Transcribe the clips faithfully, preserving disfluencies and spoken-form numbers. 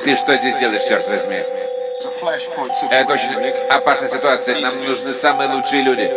Ты что здесь делаешь, черт возьми? Это очень опасная ситуация. Нам нужны самые лучшие люди.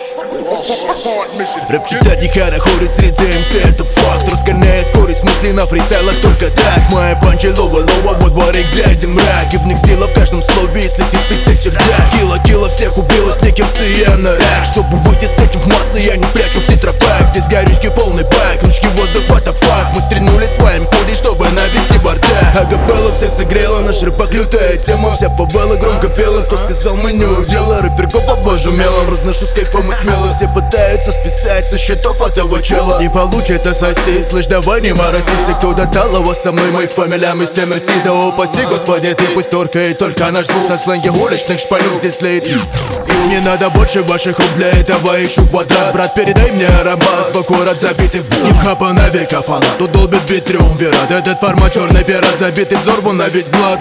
Рэп читать не находит среди МС, это факт. Разгоняя скорость мысли на фристайлах только так. Моя панчи лова-лова, вот дворик взять мрак. Гибных сила в каждом слове, если ты спит чердак. Кило-кило всех убила с неким стоя рак. Чтобы выйти с этим в массы, я не прячу в тетрапак. Здесь горючки полный бак, ручки воздух, what the fuck. Мы стрельнули с вами ходи, чтобы навести бардак. Акапелла всех согрела, наш рэпак лютая тема. Вся повала громко пела, кто сказал мы не удела. Рэперку по божу мелом, разношу с кайфом и смело. Все пытаются списать со счетов этого чела. Не получится соси, слышь, давай не морози. Все, кто до талого со мной, мой фамилия, мы все мерси. Да упаси, господи, ты пусть торкает только наш звук. На сленге уличных шпалюк здесь леет. Не надо больше ваших рук, для этого ищу квадрат. Брат, передай мне аромат, в аккурат забитый в хип-хопа на века фанат. Тут долбит бит триумвират, этот формат черный пират. Забитый взорву на весь блат.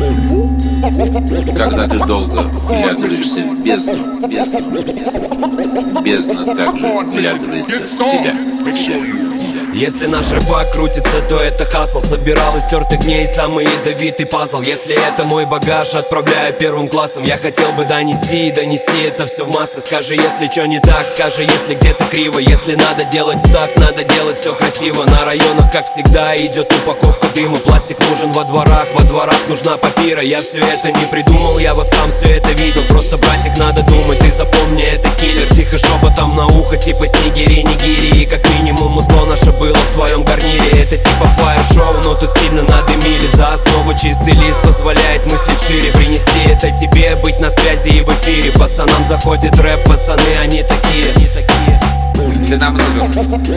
Когда ты долго вглядываешься в бездну, бездну, бездна также вглядывается в тебя, в тебя. Если наш рэпак крутится, то это хасл. Собирал из тертых дней самый ядовитый пазл. Если это мой багаж, отправляю первым классом. Я хотел бы донести и донести это все в массы. Скажи, если что не так, скажи, если где-то криво. Если надо делать в такт, надо делать все красиво. На районах, как всегда, идет упаковка дыма. Пластик нужен во дворах, во дворах нужна папира. Я все это не придумал, я вот сам все это видел. Просто, братик, надо думать, ты запомни, это киллер. Тихо шепотом на ухо, типа снегири, нигири. И как минимум узло наше было в твоем гарнире. Это типа фаер-шоу, но тут сильно надымили. За основу чистый лист позволяет мыслить шире. Принести это тебе, быть на связи и в эфире. Пацанам заходит рэп, пацаны, они такие, они такие. Ты нам нужен.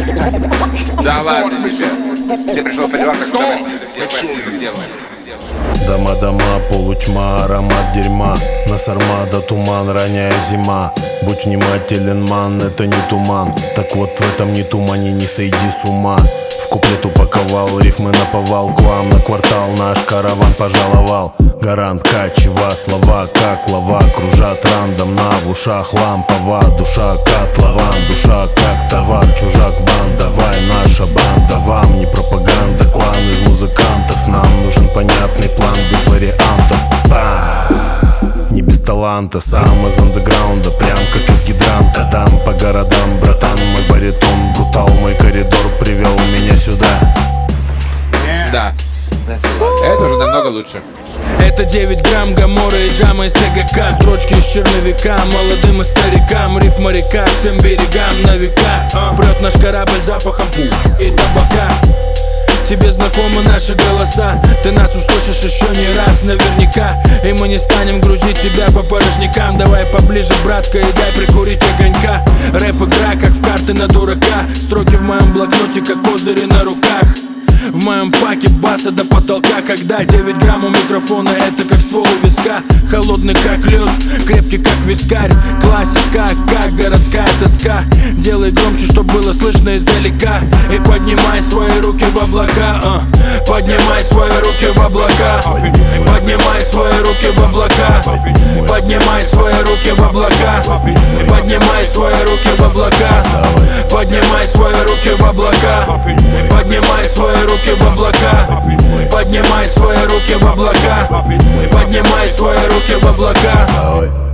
Да ладно, ты пришел по делам, так что давай ближе к делу. Дома-дома, полутьма, аромат дерьма. Нас армада, туман, роняя зима. Будь внимателен, ман, это не туман. Так вот в этом не тумане не сойди с ума. В куплет упаковал, рифмы наповал. К вам на квартал наш караван пожаловал. Гарант, качева, слова как лава. Кружат рандом, на в ушах лампова. Душа котлован, душа как товар. Чужак бан, давай наша банда. Вам не пропаганда, клан из музыкантов. Нам нужен понятный план без вариантов. Ба! Не без таланта, сам из андеграунда. Прям как из гидранта. Дам по городам, братан, мой баритон. Брутал, мой коридор привел меня сюда. Да, это уже намного лучше. Это девять грамм гамора и джама из ТГК. Строчки из черновика, молодым и старикам. Риф моряка, всем берегам на века. Прет наш корабль запахом пух и табака. Тебе знакомы наши голоса. Ты нас услышишь еще не раз наверняка. И мы не станем грузить тебя по порожнякам. Давай поближе, братка, и дай прикурить огонька. Рэп-игра, как в карты на дурака. Строки в моем блокноте, как козыри на руках. В моем паке баса до потолка. Когда девять грамм у микрофона, это как ствол у виска. Холодный как лед, крепкий как вискарь. Классика, как городская тоска. Делай громче, чтоб было слышно издалека. И поднимай свои руки в облака, uh. Поднимай свои руки в облака. Поднимай свои руки в облака. Поднимай свои руки в облака. Поднимай свои руки в облака. Поднимай свои руки в облака. Поднимай свои руки в облака. Поднимай свои руки в облака. Поднимай свои руки в облака.